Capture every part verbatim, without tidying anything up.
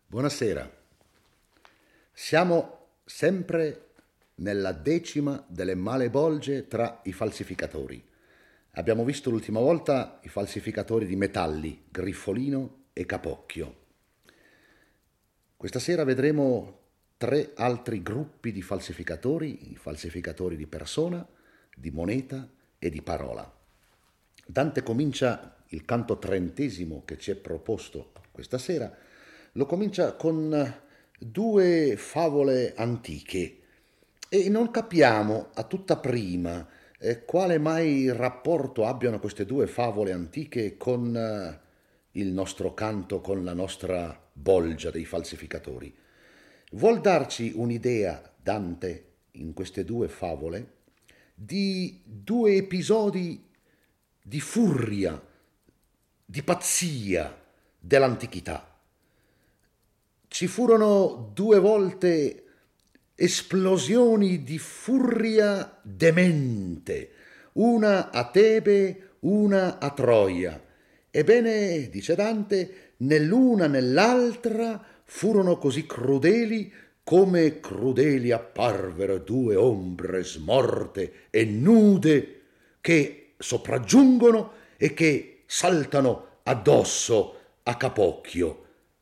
Buonasera. Siamo sempre nella decima delle male bolge tra i falsificatori. Abbiamo visto l'ultima volta i falsificatori di metalli, Griffolino e Capocchio. Questa sera vedremo tre altri gruppi di falsificatori, i falsificatori di persona, di moneta e di parola. Dante comincia il canto trentesimo che ci è proposto questa sera, lo comincia con due favole antiche e non capiamo a tutta prima eh, quale mai rapporto abbiano queste due favole antiche con eh, il nostro canto, con la nostra bolgia dei falsificatori. Vuol darci un'idea, Dante, in queste due favole, di due episodi di furia, di pazzia dell'antichità. Ci furono due volte esplosioni di furia demente, una a Tebe, una a Troia. Ebbene, dice Dante, né l'una né l'altra furono così crudeli come crudeli apparvero due ombre smorte e nude che sopraggiungono e che saltano addosso a Capocchio.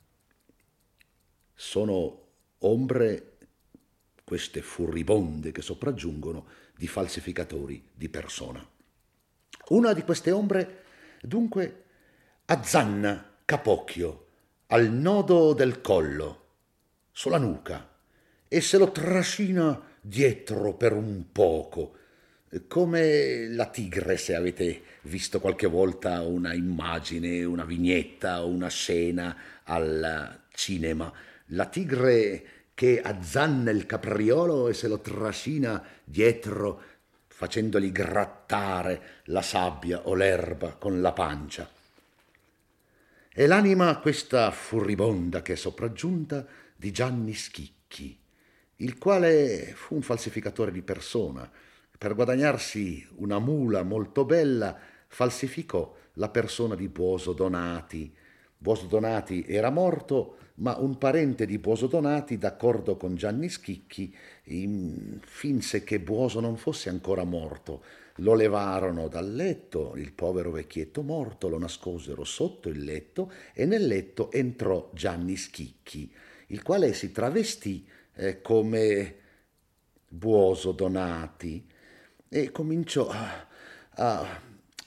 Sono ombre, queste furibonde che sopraggiungono, di falsificatori di persona. Una di queste ombre, dunque, azzanna Capocchio al nodo del collo, sulla nuca, e se lo trascina dietro per un poco, come la tigre, se avete visto qualche volta una immagine, una vignetta o una scena al cinema. La tigre che azzanna il capriolo e se lo trascina dietro facendogli grattare la sabbia o l'erba con la pancia. E l'anima questa furibonda che è sopraggiunta di Gianni Schicchi, il quale fu un falsificatore di persona. Per guadagnarsi una mula molto bella falsificò la persona di Buoso Donati. Buoso Donati era morto, ma un parente di Buoso Donati, d'accordo con Gianni Schicchi, finse che Buoso non fosse ancora morto. Lo levarono dal letto, il povero vecchietto morto, lo nascosero sotto il letto e nel letto entrò Gianni Schicchi, il quale si travestì eh, come Buoso Donati e cominciò a, a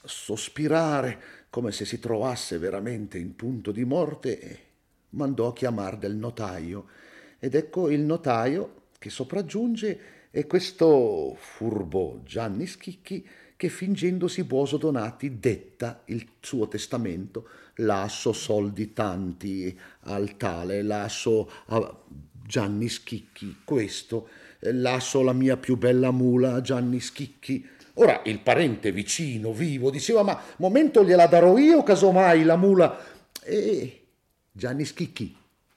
sospirare come se si trovasse veramente in punto di morte e mandò a chiamare del notaio. Ed ecco il notaio che sopraggiunge e questo furbo Gianni Schicchi che fingendosi Buoso Donati detta il suo testamento: lascio soldi tanti al tale, lascio a Gianni Schicchi questo, lascio la mia più bella mula a Gianni Schicchi. Ora il parente vicino, vivo, diceva: ma momento gliela darò io casomai la mula. E Gianni Schicchi,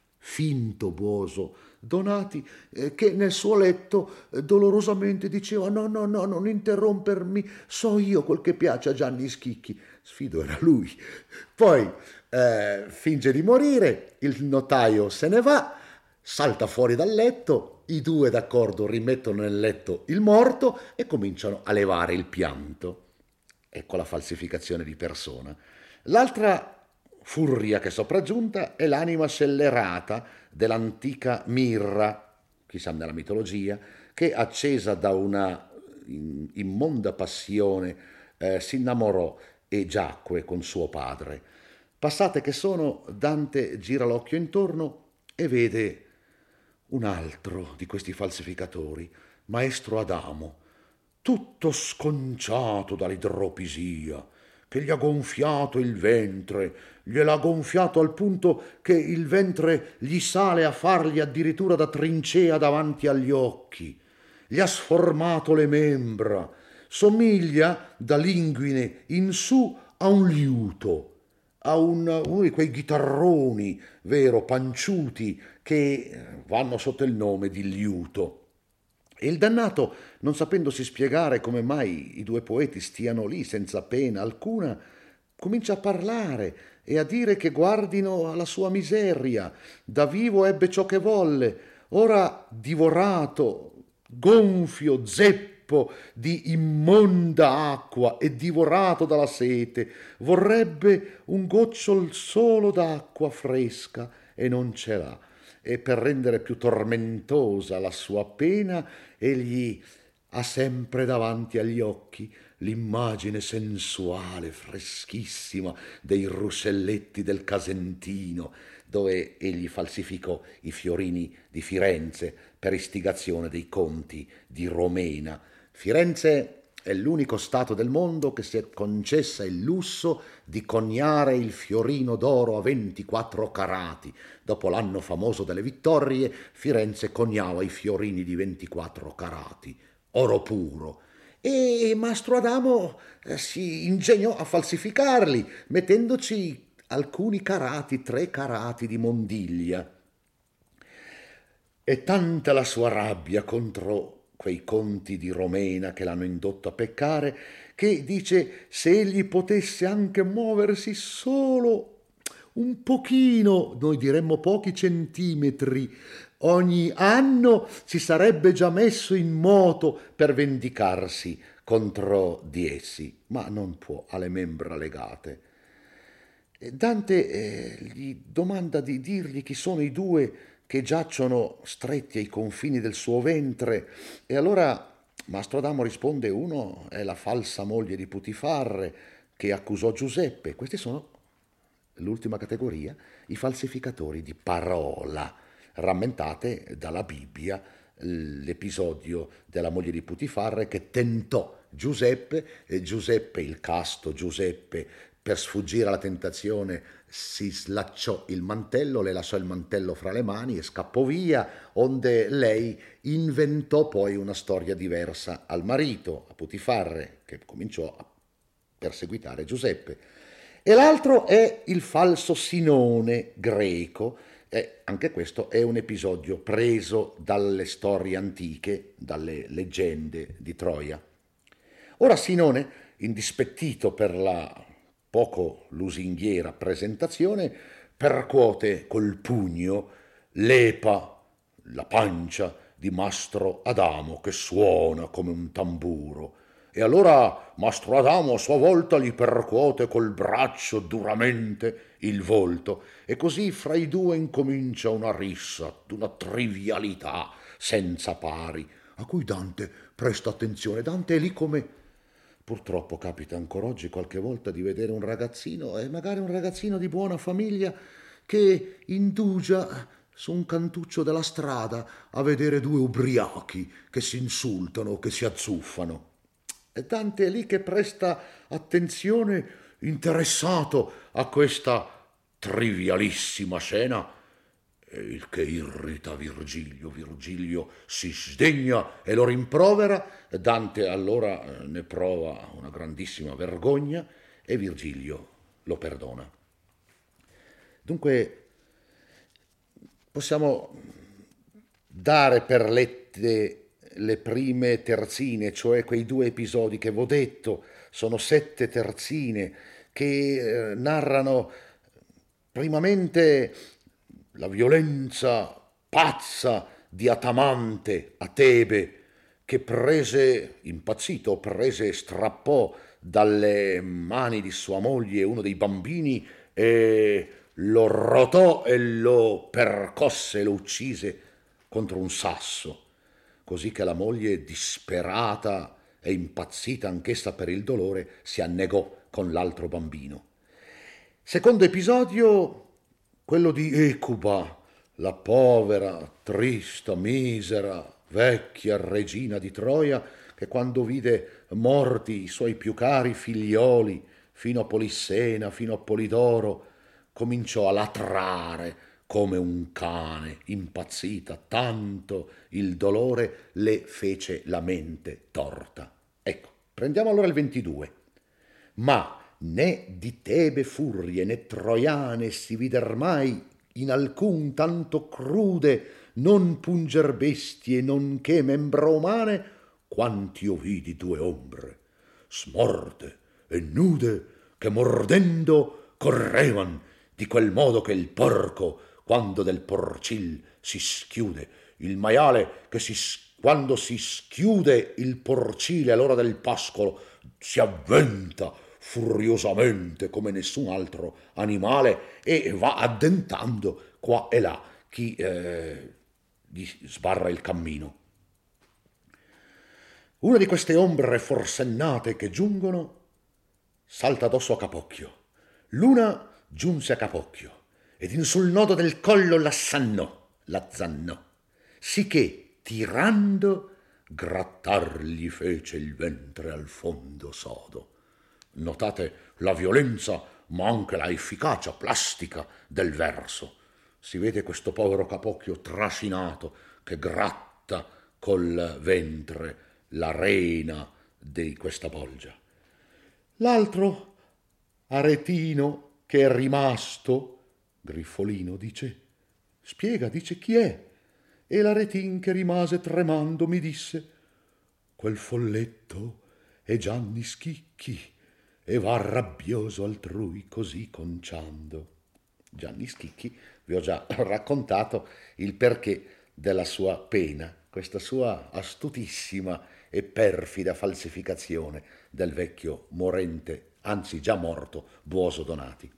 finto Buoso Donati, eh, che nel suo letto eh, dolorosamente diceva: no, no, no, non interrompermi, so io quel che piace a Gianni Schicchi. Sfido era lui. Poi eh, finge di morire, il notaio se ne va, salta fuori dal letto, i due d'accordo rimettono nel letto il morto e cominciano a levare il pianto. Ecco la falsificazione di persona. L'altra furia che è sopraggiunta è l'anima scellerata dell'antica Mirra, chissà nella mitologia, che accesa da una immonda passione eh, si innamorò e giacque con suo padre. Passate che sono, Dante gira l'occhio intorno e vede un altro di questi falsificatori, maestro Adamo, tutto sconciato dall'idropisia, che gli ha gonfiato il ventre, gliel'ha gonfiato al punto che il ventre gli sale a fargli addirittura da trincea davanti agli occhi, gli ha sformato le membra, somiglia da linguine in su a un liuto, a un, uno di quei chitarroni, vero, panciuti, che vanno sotto il nome di liuto. E il dannato, non sapendosi spiegare come mai i due poeti stiano lì senza pena alcuna, comincia a parlare e a dire che guardino alla sua miseria. Da vivo ebbe ciò che volle, ora divorato, gonfio, zeppo di immonda acqua e divorato dalla sete, vorrebbe un gocciol solo d'acqua fresca e non ce l'ha. E per rendere più tormentosa la sua pena, egli ha sempre davanti agli occhi l'immagine sensuale, freschissima, dei ruscelletti del Casentino, dove egli falsificò i fiorini di Firenze per istigazione dei conti di Romena. Firenze è l'unico stato del mondo che si è concessa il lusso di coniare il fiorino d'oro a ventiquattro carati. Dopo l'anno famoso delle vittorie, Firenze coniava i fiorini di ventiquattro carati, oro puro. E Mastro Adamo eh, si ingegnò a falsificarli, mettendoci alcuni carati, tre carati di mondiglia. E tanta la sua rabbia contro quei conti di Romena che l'hanno indotto a peccare, che dice se egli potesse anche muoversi solo un pochino, noi diremmo pochi centimetri, ogni anno si sarebbe già messo in moto per vendicarsi contro di essi, ma non può, ha le membra legate. Dante eh, gli domanda di dirgli chi sono i due che giacciono stretti ai confini del suo ventre, e allora Mastro Adamo risponde: uno è la falsa moglie di Putifarre che accusò Giuseppe. Questi sono l'ultima categoria, i falsificatori di parola. Rammentate dalla Bibbia l'episodio della moglie di Putifarre che tentò Giuseppe, e Giuseppe, il casto Giuseppe, per sfuggire alla tentazione si slacciò il mantello, le lasciò il mantello fra le mani e scappò via, onde lei inventò poi una storia diversa al marito, a Putifarre, che cominciò a perseguitare Giuseppe. E l'altro è il falso Sinone greco, e anche questo è un episodio preso dalle storie antiche, dalle leggende di Troia. Ora Sinone, indispettito per la poco lusinghiera presentazione, percuote col pugno l'epa, la pancia di Mastro Adamo, che suona come un tamburo. E allora Mastro Adamo a sua volta gli percuote col braccio duramente il volto, e così fra i due incomincia una rissa d'una trivialità senza pari, a cui Dante presta attenzione. Dante è lì come... Purtroppo capita ancora oggi qualche volta di vedere un ragazzino, e magari un ragazzino di buona famiglia, che indugia su un cantuccio della strada a vedere due ubriachi che si insultano, che si azzuffano. E Dante è lì che presta attenzione, interessato a questa trivialissima scena, il che irrita Virgilio. Virgilio si sdegna e lo rimprovera. Dante allora ne prova una grandissima vergogna e Virgilio lo perdona. Dunque possiamo dare per lette le prime terzine, cioè quei due episodi che v'ho detto. Sono sette terzine che eh, narrano primamente la violenza pazza di Atamante a Tebe, che prese, impazzito, prese e strappò dalle mani di sua moglie uno dei bambini e lo rotò e lo percosse, lo uccise contro un sasso, così che la moglie, disperata e impazzita anch'essa per il dolore, si annegò con l'altro bambino. Secondo episodio, quello di Ecuba, la povera, trista, misera, vecchia regina di Troia, che quando vide morti i suoi più cari figlioli, fino a Polissena, fino a Polidoro, cominciò a latrare come un cane, impazzita, tanto il dolore le fece la mente torta. Ecco, prendiamo allora il ventidue. Ma né di Tebe furie né troiane si vider mai in alcun tanto crude non punger bestie nonché membra umane, quant'io vidi due ombre smorte e nude che mordendo correvan di quel modo che il porco, quando del porcil si schiude, il maiale che si, quando si schiude il porcile all'ora del pascolo, si avventa furiosamente come nessun altro animale e va addentando qua e là chi eh, gli sbarra il cammino. Una di queste ombre forsennate che giungono salta addosso a Capocchio. L'una giunse a Capocchio ed in sul nodo del collo l'assannò, l'azzannò, sicché tirando grattargli fece il ventre al fondo sodo. Notate la violenza ma anche la efficacia plastica del verso. Si vede questo povero Capocchio trascinato che gratta col ventre la rena di questa bolgia. L'altro aretino che è rimasto, Griffolino dice, spiega, dice chi è? E l'aretin che rimase tremando mi disse, quel folletto è Gianni Schicchi e va rabbioso altrui così conciando. Gianni Schicchi, vi ho già raccontato il perché della sua pena, questa sua astutissima e perfida falsificazione del vecchio morente, anzi già morto, Buoso Donati.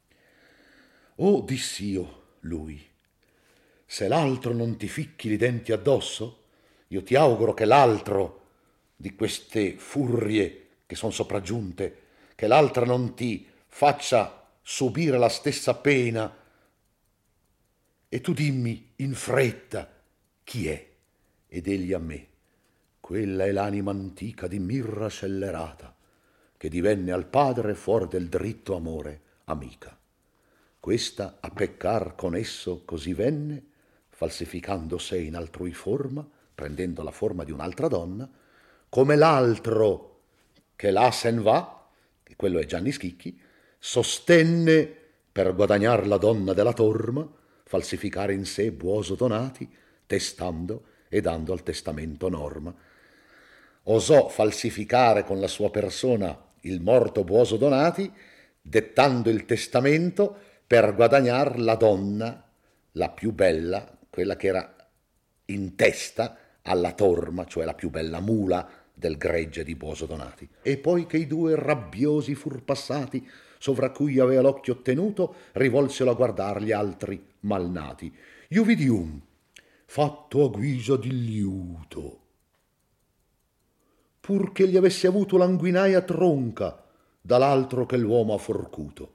Oh, diss'io, lui, se l'altro non ti ficchi i denti addosso, io ti auguro che l'altro di queste furie che sono sopraggiunte, che l'altra non ti faccia subire la stessa pena. E tu dimmi in fretta chi è, ed egli a me. Quella è l'anima antica di mirra scellerata, che divenne al padre fuor del dritto amore amica. Questa a peccar con esso così venne, falsificando sé in altrui forma, prendendo la forma di un'altra donna, come l'altro che là sen va, che quello è Gianni Schicchi, sostenne per guadagnar la donna della torma, falsificare in sé Buoso Donati, testando e dando al testamento norma. Osò falsificare con la sua persona il morto Buoso Donati, dettando il testamento per guadagnar la donna, la più bella, quella che era in testa alla torma, cioè la più bella mula del gregge di Buoso Donati. E poi che i due rabbiosi fur passati, sovra cui aveva l'occhio tenuto, rivolsero a guardar gli altri malnati. Io vidi un, fatto a guisa di liuto, pur che gli avesse avuto l'anguinaia tronca, dall'altro che l'uomo ha forcuto.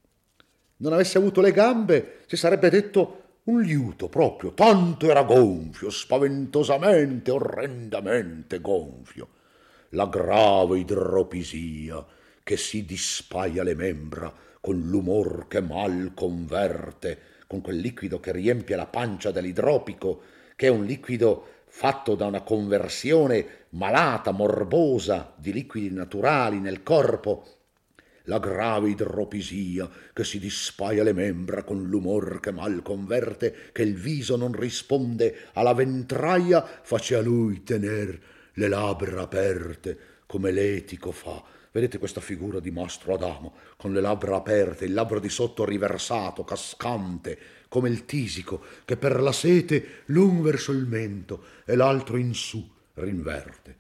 Non avesse avuto le gambe, si sarebbe detto un liuto proprio, tanto era gonfio, spaventosamente, orrendamente gonfio. La grave idropisia che si dispaia le membra con l'umor che mal converte, con quel liquido che riempie la pancia dell'idropico, che è un liquido fatto da una conversione malata, morbosa di liquidi naturali nel corpo. La grave idropisia che si dispaia le membra con l'umor che mal converte, che il viso non risponde alla ventraia, face a lui tener le labbra aperte come l'etico fa. Vedete questa figura di Mastro Adamo con le labbra aperte, il labbro di sotto riversato, cascante, come il tisico che per la sete l'un verso il mento e l'altro in su rinverte.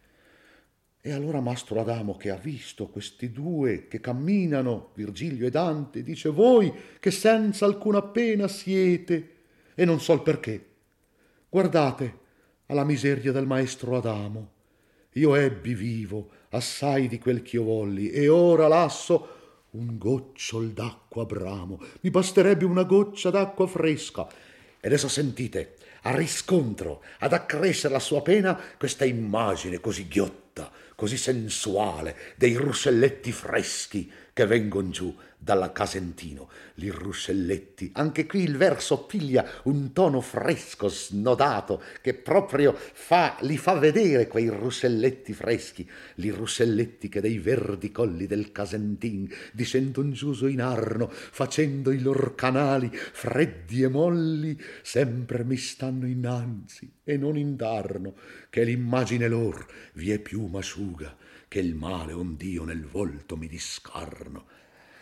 E allora Mastro Adamo, che ha visto questi due che camminano, Virgilio e Dante, dice: voi che senza alcuna pena siete, e non so il perché, guardate alla miseria del maestro Adamo. Io ebbi vivo assai di quel ch'io volli, e ora lasso un gocciol d'acqua bramo, mi basterebbe una goccia d'acqua fresca. E adesso sentite, a riscontro, ad accrescere la sua pena, questa immagine così ghiotta, così sensuale, dei ruscelletti freschi che vengon giù dalla Casentino. Li ruscelletti, anche qui il verso piglia un tono fresco, snodato, che proprio fa, li fa vedere quei ruscelletti freschi, li ruscelletti che dei verdi colli del Casentin discendon giù in Arno, facendo i lor canali freddi e molli, sempre mi stanno innanzi e non indarno, che l'immagine lor vie più m'asciuga che il male ond'io nel volto mi discarno.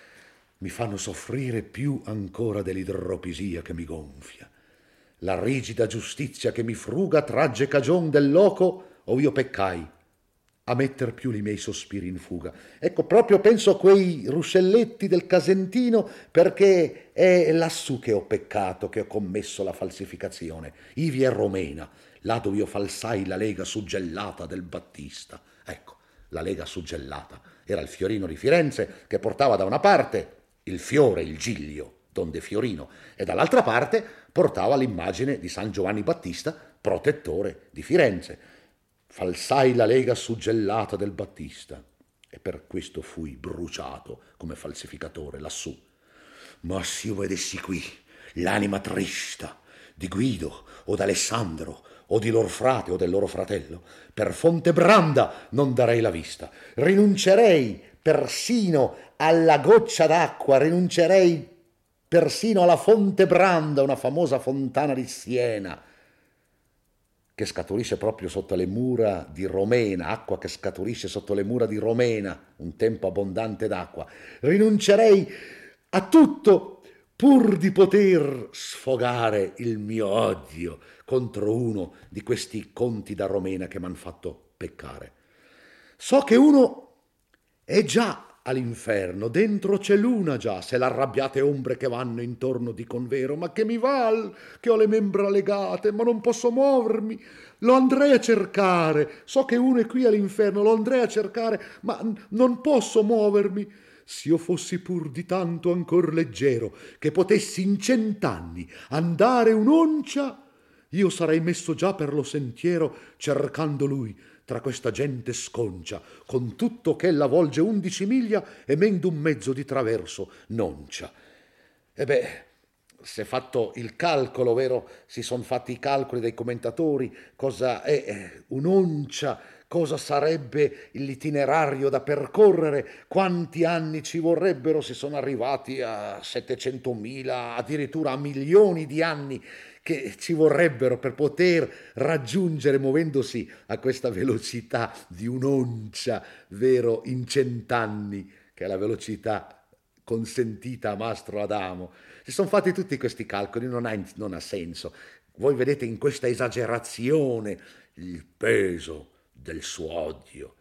mi fanno soffrire più ancora dell'idropisia che mi gonfia. La rigida giustizia che mi fruga tragge cagion del loco o io peccai a metter più li miei sospiri in fuga. Ecco, proprio penso a quei ruscelletti del Casentino, perché è lassù che ho peccato, che ho commesso la falsificazione. Ivi è Romena, là dove io falsai la lega suggellata del Battista. Ecco, la lega suggellata era il fiorino di Firenze che portava da una parte il fiore, il giglio, donde Fiorino, e dall'altra parte portava l'immagine di San Giovanni Battista, protettore di Firenze. Falsai la lega suggellata del Battista e per questo fui bruciato come falsificatore lassù. Ma se io vedessi qui l'anima trista di Guido o d'Alessandro o di lor frate o del loro fratello, per Fontebranda non darei la vista, rinuncerei persino alla goccia d'acqua, rinuncerei persino alla Fontebranda, una famosa fontana di Siena, che scaturisce proprio sotto le mura di Romena, acqua che scaturisce sotto le mura di Romena, un tempo abbondante d'acqua. Rinuncerei a tutto pur di poter sfogare il mio odio contro uno di questi conti da Romena che m'han fatto peccare. So che uno è già all'inferno, dentro c'è luna già, se l'arrabbiate ombre che vanno intorno dicon vero, ma che mi val, che ho le membra legate, ma non posso muovermi, lo andrei a cercare, so che uno è qui all'inferno, lo andrei a cercare, ma n- non posso muovermi. S'io fossi pur di tanto ancor leggero, che potessi in cent'anni andare un'oncia, io sarei messo già per lo sentiero cercando lui, tra questa gente sconcia, con tutto che ella volge undici miglia e men d'un mezzo di traverso noncia. E beh, si è fatto il calcolo, vero? Si sono fatti i calcoli dai commentatori, cosa è eh, un'oncia, cosa sarebbe l'itinerario da percorrere, quanti anni ci vorrebbero, si sono arrivati a settecentomila, addirittura a milioni di anni che ci vorrebbero per poter raggiungere, muovendosi a questa velocità di un'oncia, vero, in cent'anni, che è la velocità consentita a Mastro Adamo. Si sono fatti tutti questi calcoli, non ha, non ha senso. Voi vedete in questa esagerazione il peso del suo odio.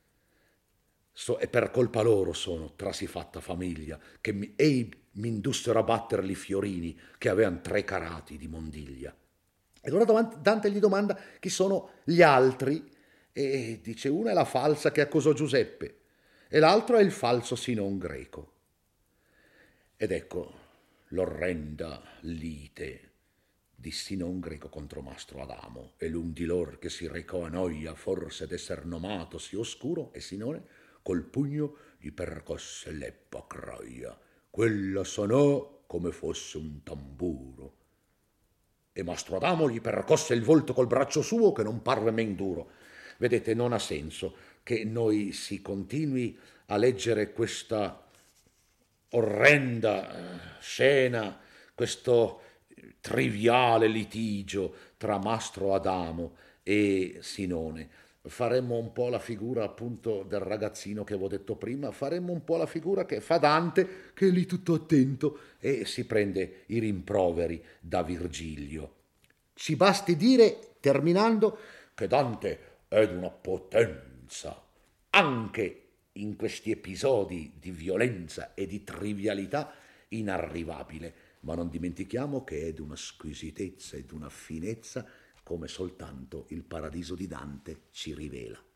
So, e per colpa loro sono trasifatta famiglia, che mi, e mi indussero a batterli fiorini che avevano tre carati di mondiglia. E allora Dante gli domanda chi sono gli altri, e dice una è la falsa che accusò Giuseppe e l'altro è il falso Sinon greco. Ed ecco l'orrenda lite di Sinon greco contro Mastro Adamo, e l'un di lor che si recò a noia forse d'esser nomato sì oscuro, e Sinone col pugno gli percosse l'eppa croia, quella sonò come fosse un tamburo, e Mastro Adamo gli percosse il volto col braccio suo che non parve men duro. Vedete, non ha senso che noi si continui a leggere questa orrenda scena, questo triviale litigio tra Mastro Adamo e Sinone. Faremmo un po' la figura appunto del ragazzino che avevo detto prima, faremmo un po' la figura che fa Dante, che è lì tutto attento e si prende i rimproveri da Virgilio. Ci basti dire, terminando, che Dante è di una potenza anche in questi episodi di violenza e di trivialità inarrivabile, ma non dimentichiamo che è di una squisitezza e di una finezza come soltanto il Paradiso di Dante ci rivela.